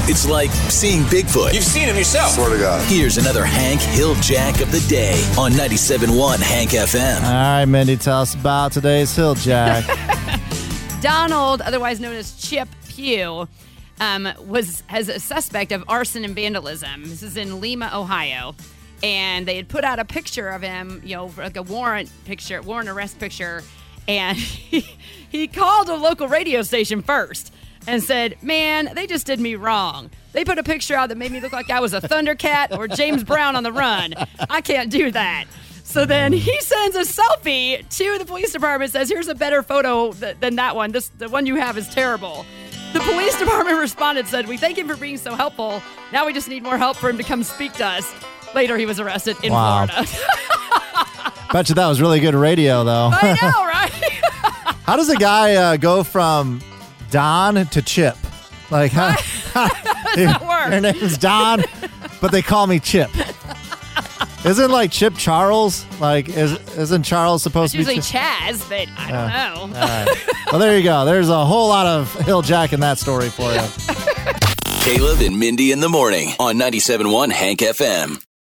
It's like seeing Bigfoot. You've seen him yourself. Swear to God. Here's another Hank Hill Jack of the day on 97.1 Hank FM. All right, Mindy, tell us about today's Hill Jack. Donald, otherwise known as Chip Pugh, has a suspect of arson and vandalism. This is in Lima, Ohio. And they had put out a picture of him, like a warrant arrest picture. And he called a local radio station first and said, man, they just did me wrong. They put a picture out that made me look like I was a Thundercat or James Brown on the run. I can't do that. So then he sends a selfie to the police department, says, here's a better photo than that one. The one you have is terrible. The police department responded, said, we thank him for being so helpful. Now we just need more help for him to come speak to us. Later, he was arrested in Florida. Bet you that was really good radio, though. I know, right? How does a guy go from Don to Chip? Like, how does that work? Your name is Don, but they call me Chip. Isn't like Chip Charles? Like, isn't Charles supposed It's to be usually Chaz, but I don't know. All right. Well, there you go. There's a whole lot of Hill Jack in that story for you. Caleb and Mindy in the morning on 97.1 Hank FM.